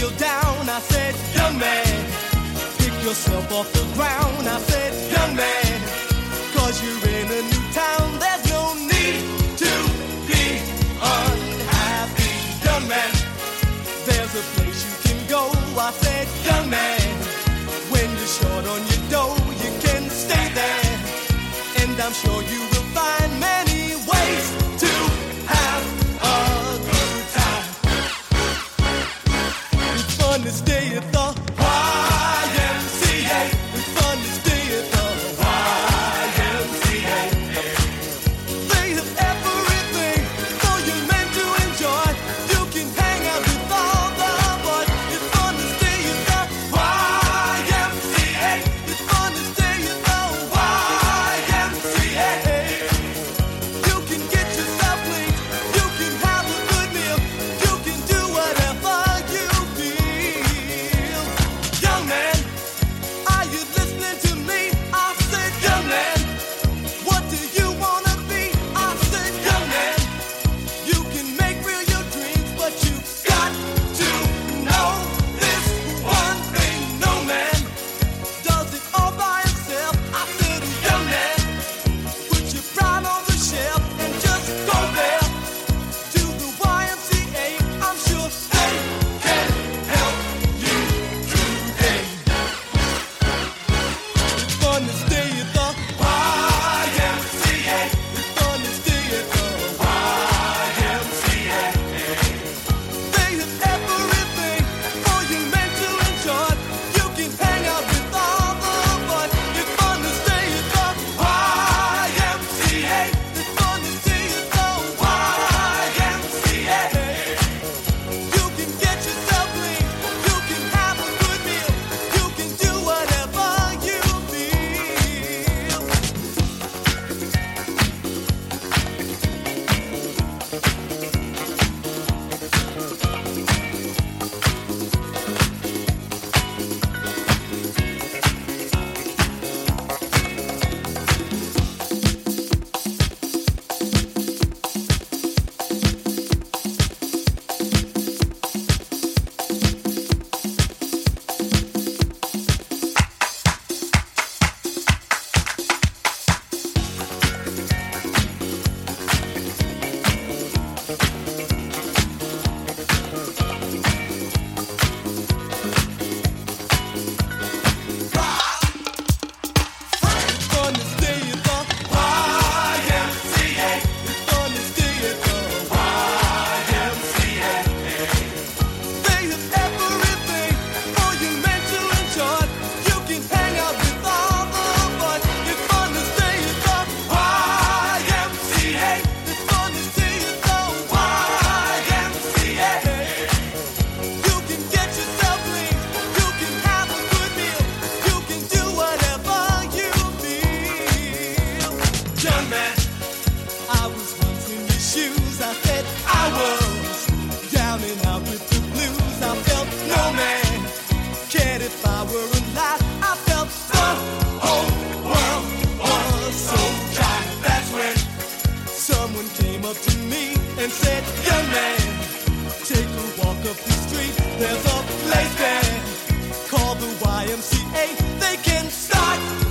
feel down, I said, young man, pick yourself off the ground. I said, young man, cause you're in a new town. There's no need to be unhappy, young man. There's a place you can go. I said, young man, when you're short on your dough, you can stay there. And I'm sure you will find many ways to have a good time. It's fun to stay at the YMCA. It's fun to stay at the YMCA. They have everything for you men to enjoy. You can hang out with all the boys. It's fun to stay at the YMCA. It's fun to stay at the YMCA. You can get yourself clean. You can have a good meal. You can do whatever you feel. Young man, are you listening to me? I said, young man, what do you wanna be? I said, young man, you can make real your dreams, but you got to know this one thing. No man does it all by himself. I said, young man, put your pride on the shelf and just go there to the YMCA. I'm sure they can help you today. It's fun to stay at the YMCA. It's fun to stay at the YMCA. They have everything for you men to enjoy. You can hang out with all the boys. It's fun to stay at the YMCA. It's fun to stay at the YMCA. You can get yourself clean. You can have a good meal. You can do whatever you feel. It's fun to stay at the YMCA. It's fun to stay at the YMCA. They have everything for you men to enjoy. You can hang out with all the boys. It's fun to stay at the YMCA. It's fun to stay at the YMCA. You can get yourself clean. You can have a good meal. You can do whatever you feel. Young man, I was once in your shoes. I said I was down and out with the blues. I felt no man cared if I were alive. I felt the whole world was so dry. That's when someone came up to me and said, young man, take a walk up the street. There's a place there called the YMCA. They can start